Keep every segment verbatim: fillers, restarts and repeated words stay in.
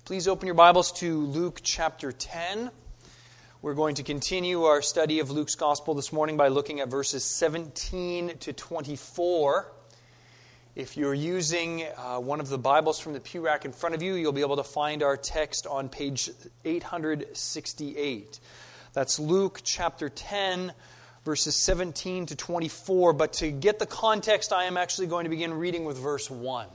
Please open your Bibles to Luke chapter ten. We're going to continue our study of Luke's Gospel this morning by looking at verses seventeen to twenty-four. If you're using uh, one of the Bibles from the pew rack in front of you, you'll be able to find our text on page eight sixty-eight. That's Luke chapter ten, verses seventeen to twenty-four. But to get the context, I am actually going to begin reading with verse one.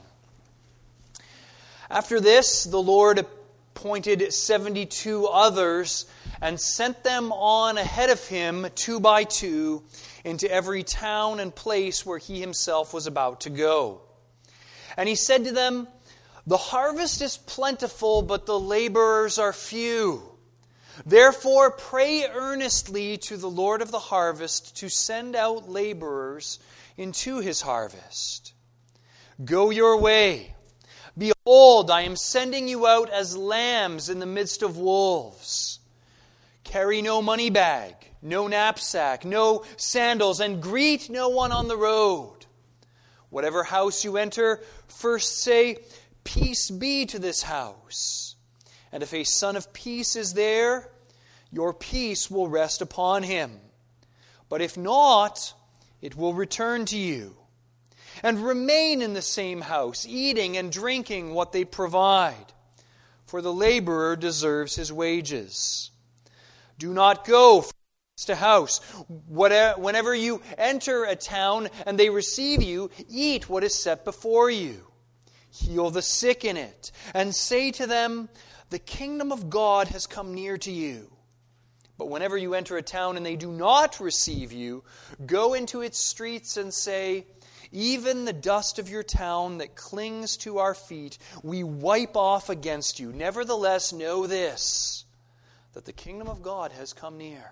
After this, the Lord appointed seventy-two others and sent them on ahead of him, two by two, into every town and place where he himself was about to go. And he said to them, "The harvest is plentiful, but the laborers are few. Therefore pray earnestly to the Lord of the harvest to send out laborers into his harvest. Go your way. Behold, I am sending you out as lambs in the midst of wolves. Carry no money bag, no knapsack, no sandals, and greet no one on the road. Whatever house you enter, first say, 'Peace be to this house.' And if a son of peace is there, your peace will rest upon him. But if not, it will return to you. And remain in the same house, eating and drinking what they provide, for the laborer deserves his wages. Do not go from house to house. Whenever you enter a town and they receive you, eat what is set before you. Heal the sick in it, and say to them, 'The kingdom of God has come near to you.' But whenever you enter a town and they do not receive you, go into its streets and say, 'Even the dust of your town that clings to our feet, we wipe off against you. Nevertheless, know this, that the kingdom of God has come near.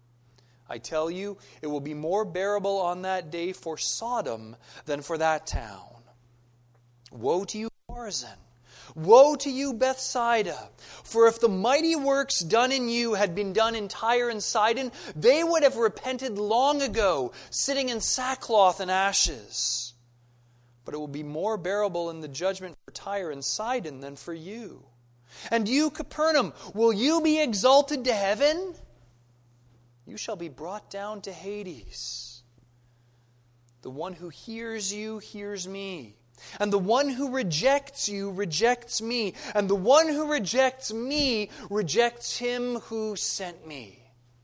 I tell you, it will be more bearable on that day for Sodom than for that town. Woe to you, Chorazin! Woe to you, Bethsaida! For if the mighty works done in you had been done in Tyre and Sidon, they would have repented long ago, sitting in sackcloth and ashes. But it will be more bearable in the judgment for Tyre and Sidon than for you. And you, Capernaum, will you be exalted to heaven? You shall be brought down to Hades. The one who hears you hears me. And the one who rejects you rejects me. And the one who rejects me rejects him who sent me."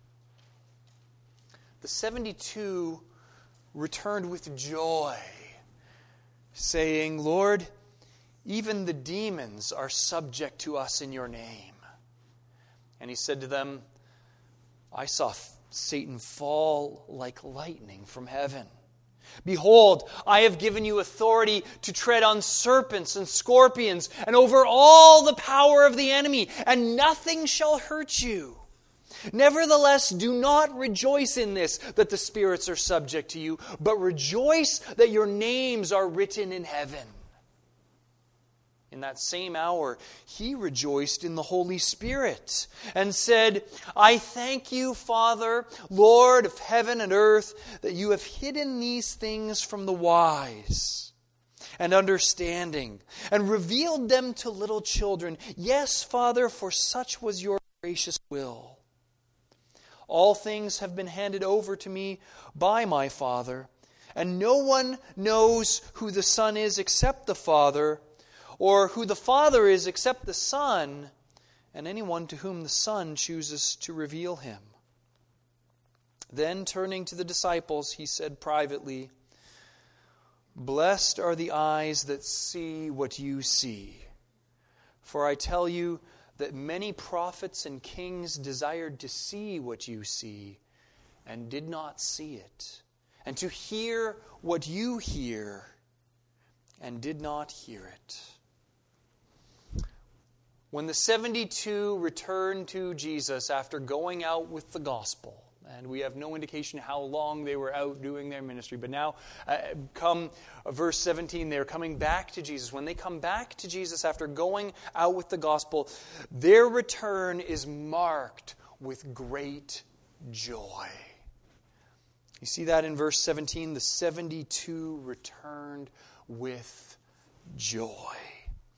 The seventy-two returned with joy, saying, "Lord, even the demons are subject to us in your name." And he said to them, "I saw Satan fall like lightning from heaven. Behold, I have given you authority to tread on serpents and scorpions and over all the power of the enemy, and nothing shall hurt you. Nevertheless, do not rejoice in this, that the spirits are subject to you, but rejoice that your names are written in heaven." In that same hour, he rejoiced in the Holy Spirit and said, "I thank you, Father, Lord of heaven and earth, that you have hidden these things from the wise and understanding and revealed them to little children. Yes, Father, for such was your gracious will. All things have been handed over to me by my Father, and no one knows who the Son is except the Father, or who the Father is except the Son, and anyone to whom the Son chooses to reveal him." Then, turning to the disciples, he said privately, "Blessed are the eyes that see what you see. For I tell you that many prophets and kings desired to see what you see, and did not see it, and to hear what you hear, and did not hear it." When the seventy-two returned to Jesus after going out with the gospel, and we have no indication how long they were out doing their ministry, but now uh, come uh, verse seventeen, they're coming back to Jesus. When they come back to Jesus after going out with the gospel, their return is marked with great joy. You see that in verse seventeen, the seventy-two returned with joy.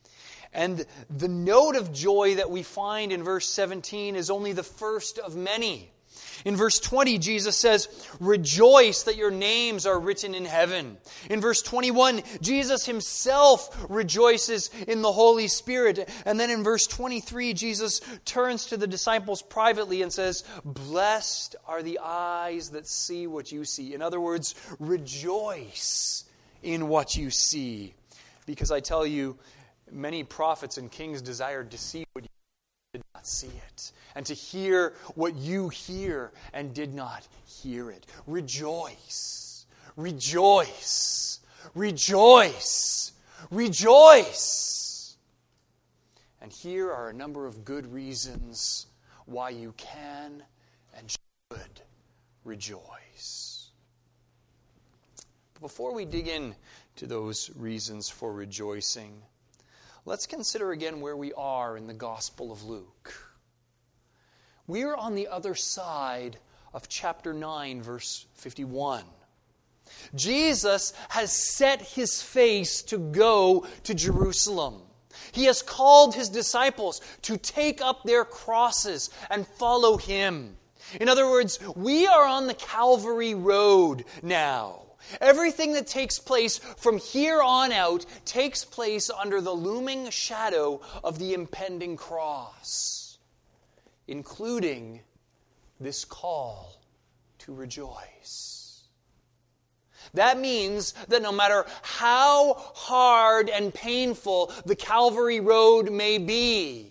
And the note of joy that we find in verse seventeen is only the first of many. In verse twenty, Jesus says, "Rejoice that your names are written in heaven." In verse twenty-one, Jesus himself rejoices in the Holy Spirit. And then in verse twenty-three, Jesus turns to the disciples privately and says, "Blessed are the eyes that see what you see." In other words, rejoice in what you see. Because I tell you, many prophets and kings desired to see what you did not see it, and to hear what you hear and did not hear it. Rejoice, rejoice, rejoice, rejoice. And here are a number of good reasons why you can and should rejoice. But before we dig in to those reasons for rejoicing, let's consider again where we are in the Gospel of Luke. We're on the other side of chapter nine, verse fifty-one. Jesus has set his face to go to Jerusalem. He has called his disciples to take up their crosses and follow him. In other words, we are on the Calvary Road now. Everything that takes place from here on out takes place under the looming shadow of the impending cross, including this call to rejoice. That means that no matter how hard and painful the Calvary Road may be,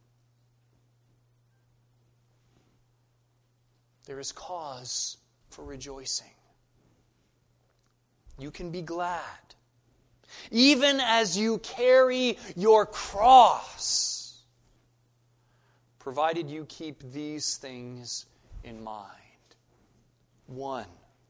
there is cause for rejoicing. You can be glad, even as you carry your cross, provided you keep these things in mind. One,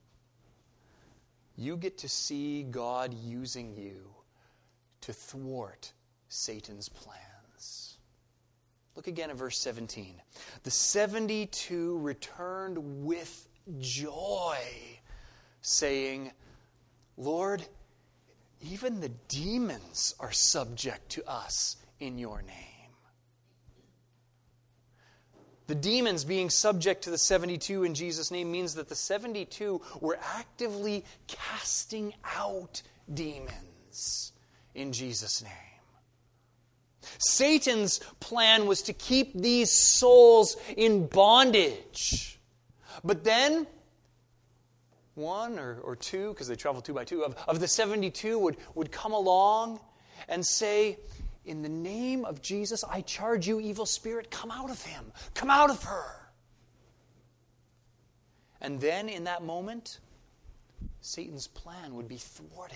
you get to see God using you to thwart Satan's plans. Look again at verse seventeen. The seventy-two returned with joy, saying, "Lord, even the demons are subject to us in your name." The demons being subject to the seventy-two in Jesus' name means that the seventy-two were actively casting out demons in Jesus' name. Satan's plan was to keep these souls in bondage. But then, one or, or two, because they traveled two by two, of, of the seventy-two would, would come along and say, "In the name of Jesus, I charge you, evil spirit, come out of him. Come out of her." And then in that moment, Satan's plan would be thwarted.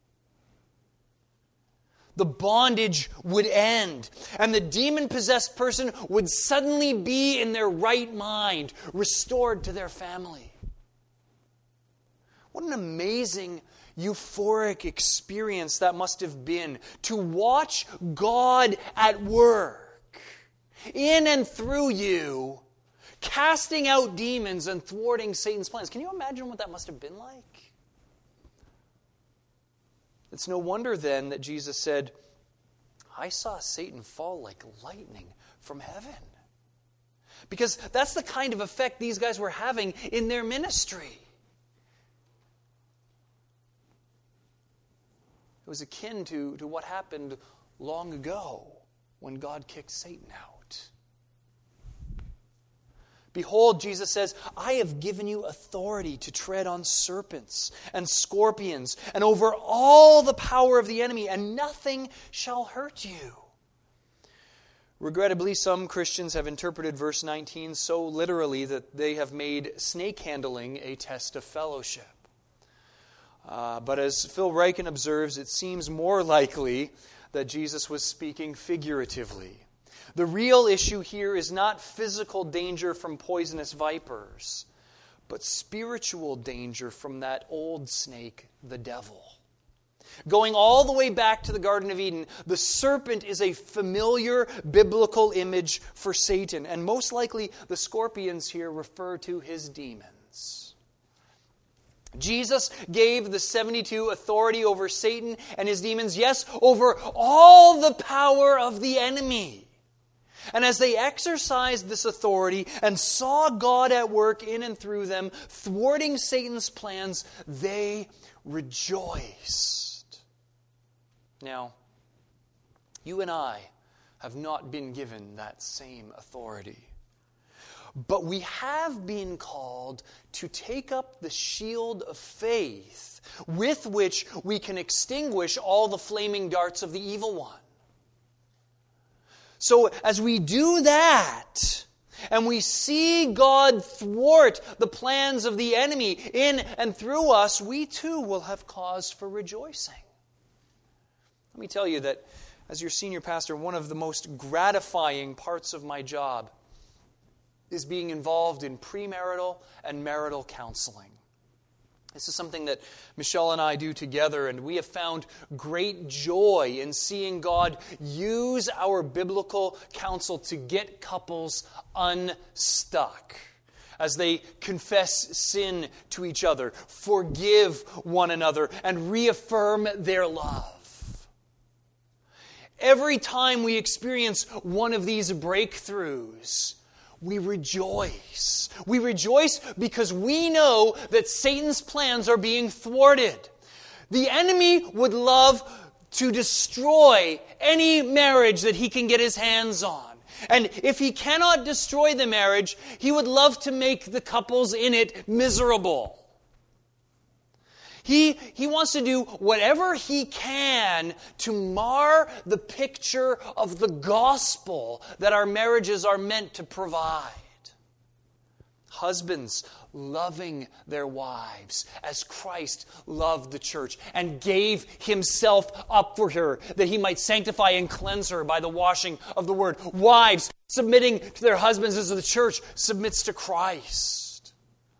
The bondage would end, and the demon-possessed person would suddenly be in their right mind, restored to their family. What an amazing, euphoric experience that must have been to watch God at work, in and through you, casting out demons and thwarting Satan's plans. Can you imagine what that must have been like? It's no wonder then that Jesus said, "I saw Satan fall like lightning from heaven." Because that's the kind of effect these guys were having in their ministry. It was akin to, to what happened long ago when God kicked Satan out. Behold, Jesus says, "I have given you authority to tread on serpents and scorpions and over all the power of the enemy, and nothing shall hurt you." Regrettably, some Christians have interpreted verse nineteen so literally that they have made snake handling a test of fellowship. Uh, but as Phil Ryken observes, it seems more likely that Jesus was speaking figuratively. The real issue here is not physical danger from poisonous vipers, but spiritual danger from that old snake, the devil. Going all the way back to the Garden of Eden, the serpent is a familiar biblical image for Satan, and most likely the scorpions here refer to his demons. Jesus gave the seventy-two authority over Satan and his demons, yes, over all the power of the enemy. And as they exercised this authority and saw God at work in and through them, thwarting Satan's plans, they rejoiced. Now, you and I have not been given that same authority. But we have been called to take up the shield of faith with which we can extinguish all the flaming darts of the evil one. So as we do that, and we see God thwart the plans of the enemy in and through us, we too will have cause for rejoicing. Let me tell you that as your senior pastor, one of the most gratifying parts of my job is being involved in premarital and marital counseling. This is something that Michelle and I do together, and we have found great joy in seeing God use our biblical counsel to get couples unstuck as they confess sin to each other, forgive one another, and reaffirm their love. Every time we experience one of these breakthroughs, we rejoice. We rejoice because we know that Satan's plans are being thwarted. The enemy would love to destroy any marriage that he can get his hands on. And if he cannot destroy the marriage, he would love to make the couples in it miserable. He, he wants to do whatever he can to mar the picture of the gospel that our marriages are meant to provide. Husbands loving their wives as Christ loved the church and gave himself up for her that he might sanctify and cleanse her by the washing of the word. Wives submitting to their husbands as the church submits to Christ.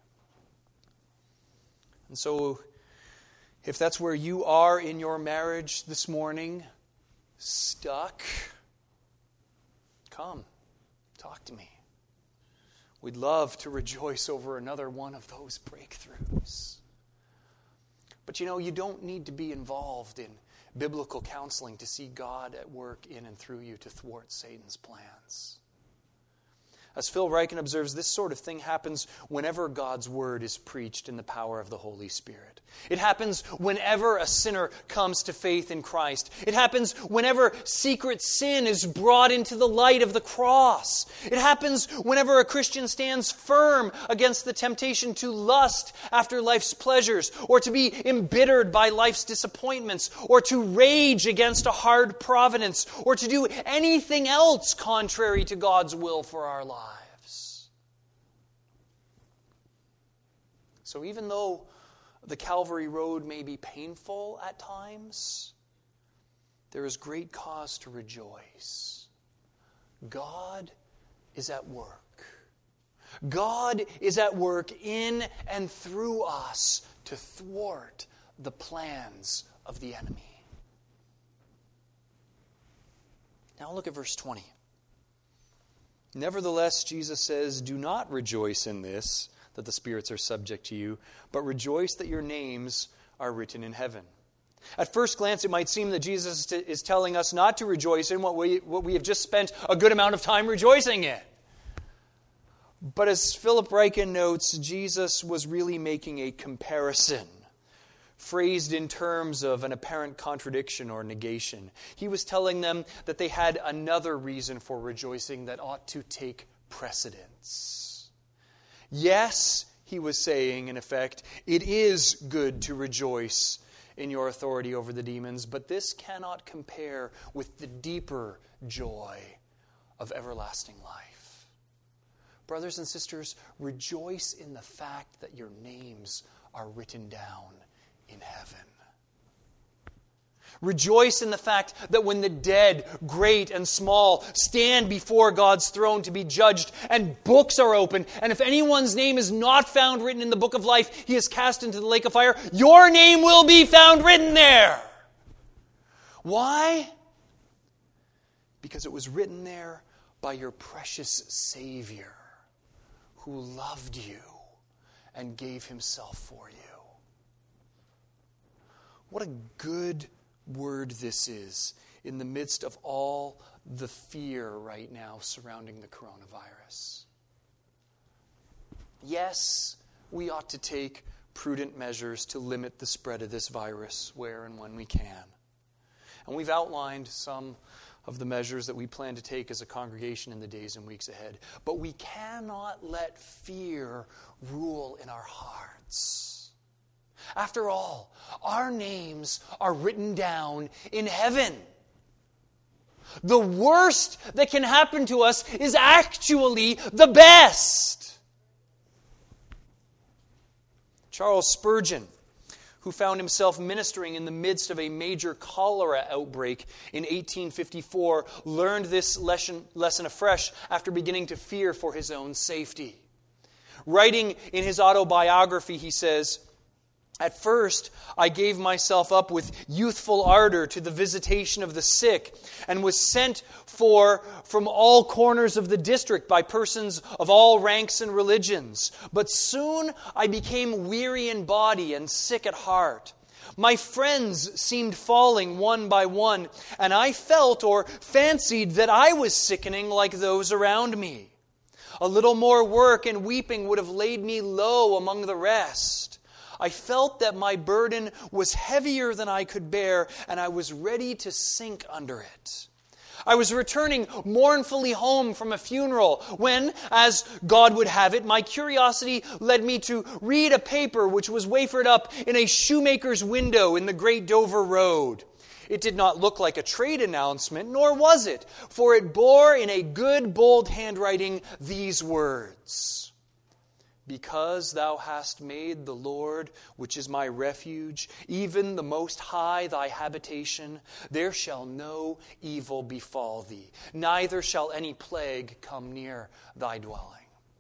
And so, if that's where you are in your marriage this morning, stuck, come, talk to me. We'd love to rejoice over another one of those breakthroughs. But you know, you don't need to be involved in biblical counseling to see God at work in and through you to thwart Satan's plans. As Phil Ryken observes, this sort of thing happens whenever God's word is preached in the power of the Holy Spirit. It happens whenever a sinner comes to faith in Christ. It happens whenever secret sin is brought into the light of the cross. It happens whenever a Christian stands firm against the temptation to lust after life's pleasures, or to be embittered by life's disappointments, or to rage against a hard providence, or to do anything else contrary to God's will for our lives. So even though the Calvary Road may be painful at times, there is great cause to rejoice. God is at work. God is at work in and through us to thwart the plans of the enemy. Now look at verse twenty. Nevertheless, Jesus says, do not rejoice in this, that the spirits are subject to you, but rejoice that your names are written in heaven. At first glance, it might seem that Jesus is telling us not to rejoice in what we, what we have just spent a good amount of time rejoicing in. But as Philip Ryken notes, Jesus was really making a comparison, phrased in terms of an apparent contradiction or negation. He was telling them that they had another reason for rejoicing that ought to take precedence. Yes, he was saying, in effect, it is good to rejoice in your authority over the demons, but this cannot compare with the deeper joy of everlasting life. Brothers and sisters, rejoice in the fact that your names are written down in heaven. Rejoice in the fact that when the dead, great and small, stand before God's throne to be judged, and books are opened, and if anyone's name is not found written in the book of life, he is cast into the lake of fire, your name will be found written there. Why? Because it was written there by your precious Savior, who loved you and gave himself for you. What a good word this is in the midst of all the fear right now surrounding the coronavirus. Yes, we ought to take prudent measures to limit the spread of this virus where and when we can. And we've outlined some of the measures that we plan to take as a congregation in the days and weeks ahead. But we cannot let fear rule in our hearts. After all, our names are written down in heaven. The worst that can happen to us is actually the best. Charles Spurgeon, who found himself ministering in the midst of a major cholera outbreak in eighteen fifty-four, learned this lesson, lesson afresh after beginning to fear for his own safety. Writing in his autobiography, he says, "At first, I gave myself up with youthful ardor to the visitation of the sick and was sent for from all corners of the district by persons of all ranks and religions. But soon I became weary in body and sick at heart. My friends seemed falling one by one, and I felt or fancied that I was sickening like those around me. A little more work and weeping would have laid me low among the rest. I felt that my burden was heavier than I could bear, and I was ready to sink under it. I was returning mournfully home from a funeral when, as God would have it, my curiosity led me to read a paper which was wafered up in a shoemaker's window in the Great Dover Road. It did not look like a trade announcement, nor was it, for it bore in a good, bold handwriting these words: Because thou hast made the Lord, which is my refuge, even the Most High thy habitation, there shall no evil befall thee, neither shall any plague come near thy dwelling.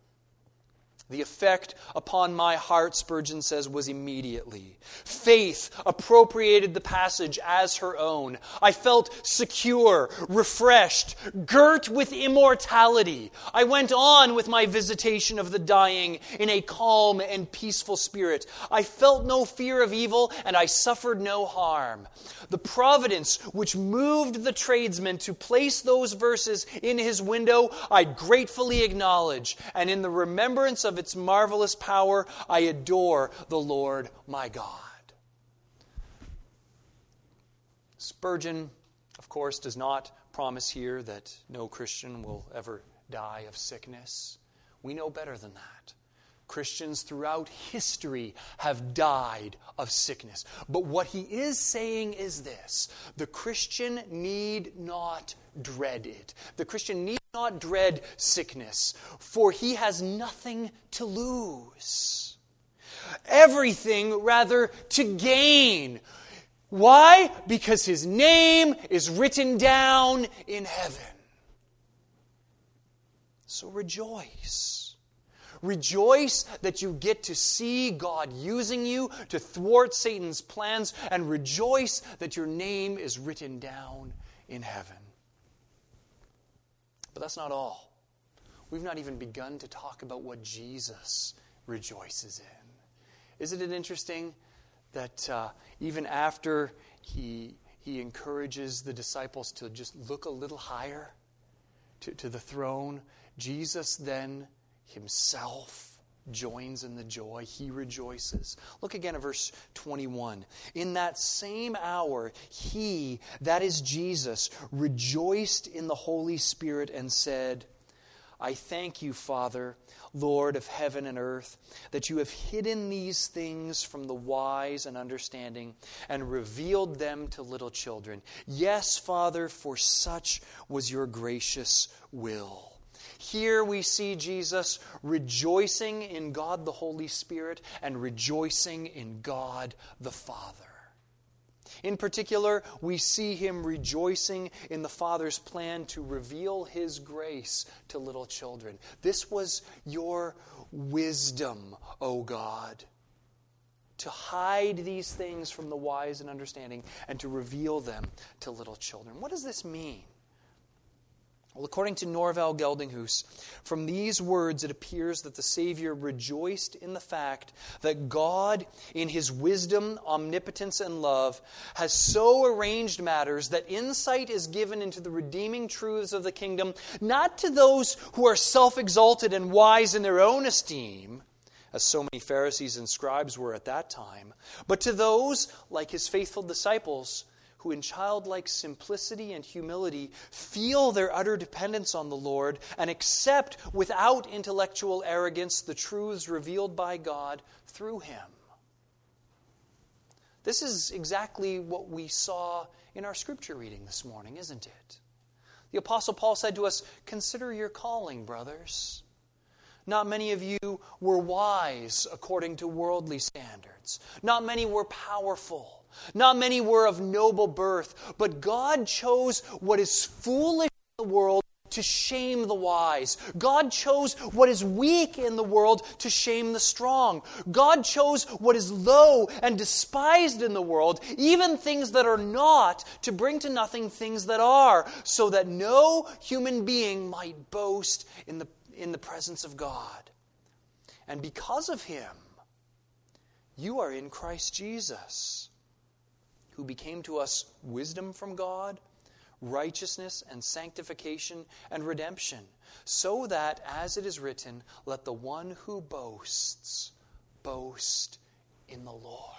The effect upon my heart, Spurgeon says, was immediately. Faith appropriated the passage as her own. I felt secure, refreshed, girt with immortality. I went on with my visitation of the dying in a calm and peaceful spirit. I felt no fear of evil, and I suffered no harm. The providence which moved the tradesman to place those verses in his window, I gratefully acknowledge, and in the remembrance of its marvelous power, I adore the Lord my God. Spurgeon, of course, does not promise here that no Christian will ever die of sickness. We know better than that. Christians throughout history have died of sickness. But what he is saying is this: the Christian need not dread it. The Christian need not dread sickness, for he has nothing to lose. Everything, rather, to gain. Why? Because his name is written down in heaven. So rejoice. Rejoice that you get to see God using you to thwart Satan's plans, and rejoice that your name is written down in heaven. But that's not all. We've not even begun to talk about what Jesus rejoices in. Isn't it interesting that uh, even after he, he encourages the disciples to just look a little higher to, to the throne, Jesus then himself joins in the joy. He rejoices. Look again at verse twenty-one. In that same hour, he, that is Jesus, rejoiced in the Holy Spirit and said, I thank you, Father, Lord of heaven and earth, that you have hidden these things from the wise and understanding and revealed them to little children. Yes, Father, for such was your gracious will. Here we see Jesus rejoicing in God the Holy Spirit and rejoicing in God the Father. In particular, we see him rejoicing in the Father's plan to reveal his grace to little children. This was your wisdom, O God, to hide these things from the wise and understanding and to reveal them to little children. What does this mean? Well, according to Norval Geldinghus, from these words it appears that the Savior rejoiced in the fact that God, in His wisdom, omnipotence, and love, has so arranged matters that insight is given into the redeeming truths of the kingdom, not to those who are self-exalted and wise in their own esteem, as so many Pharisees and scribes were at that time, but to those, like His faithful disciples, who in childlike simplicity and humility feel their utter dependence on the Lord and accept without intellectual arrogance the truths revealed by God through Him. This is exactly what we saw in our scripture reading this morning, isn't it? The Apostle Paul said to us, "Consider your calling, brothers. Not many of you were wise according to worldly standards. Not many were powerful. Not many were of noble birth, but God chose what is foolish in the world to shame the wise. God chose what is weak in the world to shame the strong. God chose what is low and despised in the world, even things that are not, to bring to nothing things that are, so that no human being might boast in the, in the presence of God. And because of Him, you are in Christ Jesus, who became to us wisdom from God, righteousness and sanctification and redemption, so that, as it is written, let the one who boasts boast in the Lord."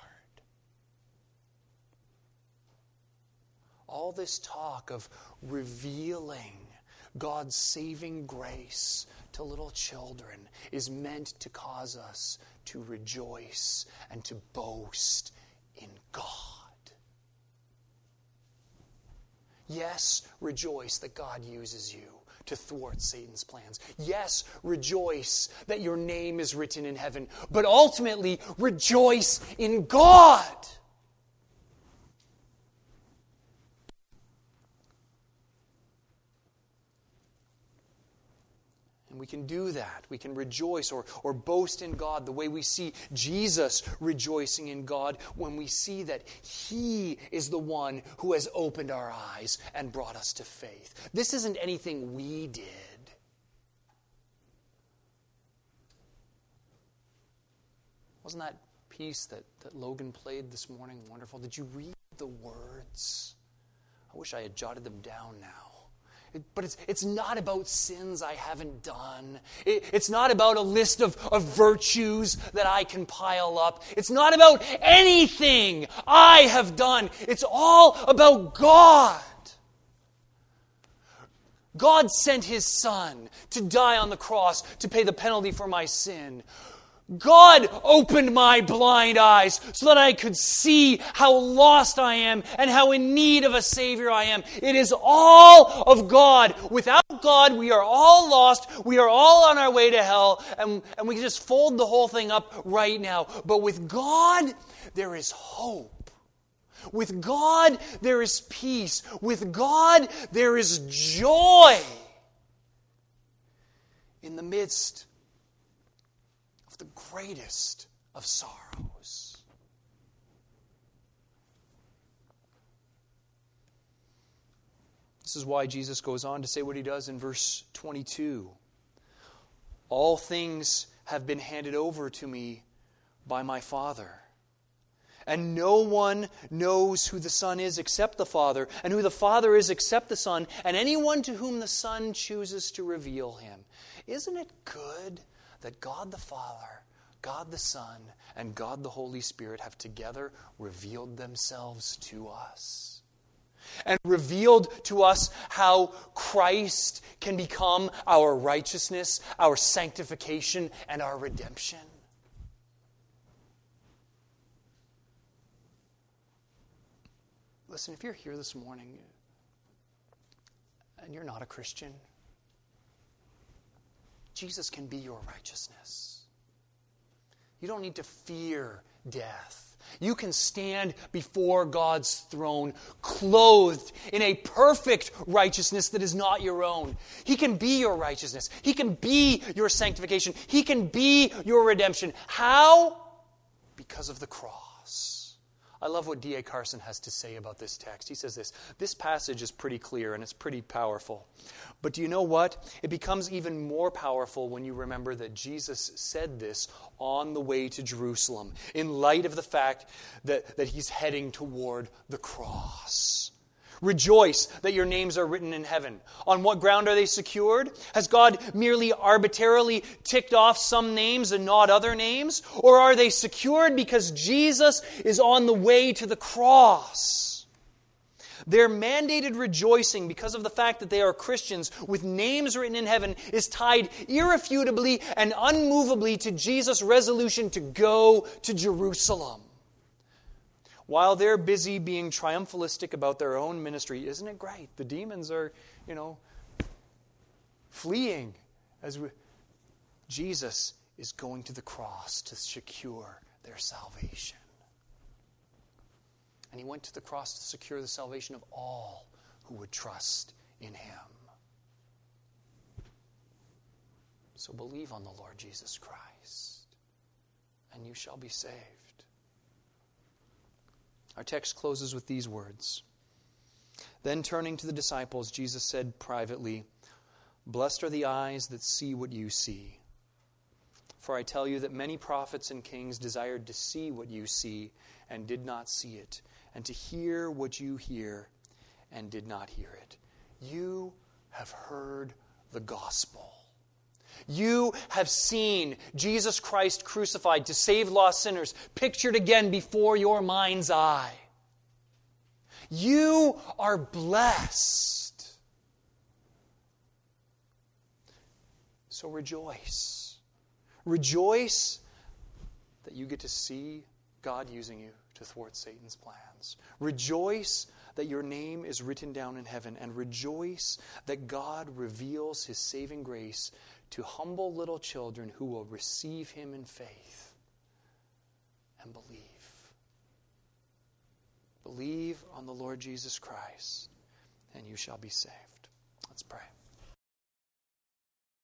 All this talk of revealing God's saving grace to little children is meant to cause us to rejoice and to boast in God. Yes, rejoice that God uses you to thwart Satan's plans. Yes, rejoice that your name is written in heaven. But ultimately, rejoice in God. And we can do that. We can rejoice or, or boast in God the way we see Jesus rejoicing in God when we see that He is the one who has opened our eyes and brought us to faith. This isn't anything we did. Wasn't that piece that, that Logan played this morning wonderful? Did you read the words? I wish I had jotted them down now. It, but it's, it's not about sins I haven't done. It, it's not about a list of, of virtues that I can pile up. It's not about anything I have done. It's all about God. God sent His Son to die on the cross to pay the penalty for my sin. God opened my blind eyes so that I could see how lost I am and how in need of a Savior I am. It is all of God. Without God, we are all lost. We are all on our way to hell. And, and we can just fold the whole thing up right now. But with God, there is hope. With God, there is peace. With God, there is joy in the midst the greatest of sorrows. This is why Jesus goes on to say what He does in verse twenty-two. All things have been handed over to me by my Father. And no one knows who the Son is except the Father, and who the Father is except the Son, and anyone to whom the Son chooses to reveal Him. Isn't it good that God the Father, God the Son, and God the Holy Spirit have together revealed themselves to us? And revealed to us how Christ can become our righteousness, our sanctification, and our redemption. Listen, if you're here this morning and you're not a Christian, Jesus can be your righteousness. You don't need to fear death. You can stand before God's throne clothed in a perfect righteousness that is not your own. He can be your righteousness. He can be your sanctification. He can be your redemption. How? Because of the cross. I love what D A Carson has to say about this text. He says this, this passage is pretty clear and it's pretty powerful. But do you know what? It becomes even more powerful when you remember that Jesus said this on the way to Jerusalem, in light of the fact that, that he's heading toward the cross. Rejoice that your names are written in heaven. On what ground are they secured? Has God merely arbitrarily ticked off some names and not other names? Or are they secured because Jesus is on the way to the cross? Their mandated rejoicing because of the fact that they are Christians with names written in heaven is tied irrefutably and unmovably to Jesus' resolution to go to Jerusalem. While they're busy being triumphalistic about their own ministry, isn't it great? The demons are, you know, fleeing as we, Jesus is going to the cross to secure their salvation. And he went to the cross to secure the salvation of all who would trust in him. So believe on the Lord Jesus Christ, and you shall be saved. Our text closes with these words. Then turning to the disciples, Jesus said privately, "Blessed are the eyes that see what you see. For I tell you that many prophets and kings desired to see what you see and did not see it, and to hear what you hear and did not hear it. You have heard the gospel. You have seen Jesus Christ crucified to save lost sinners, pictured again before your mind's eye. You are blessed. So rejoice. Rejoice that you get to see God using you to thwart Satan's plans. Rejoice that your name is written down in heaven, and rejoice that God reveals his saving grace to humble little children who will receive him in faith and believe. Believe on the Lord Jesus Christ, and you shall be saved. Let's pray.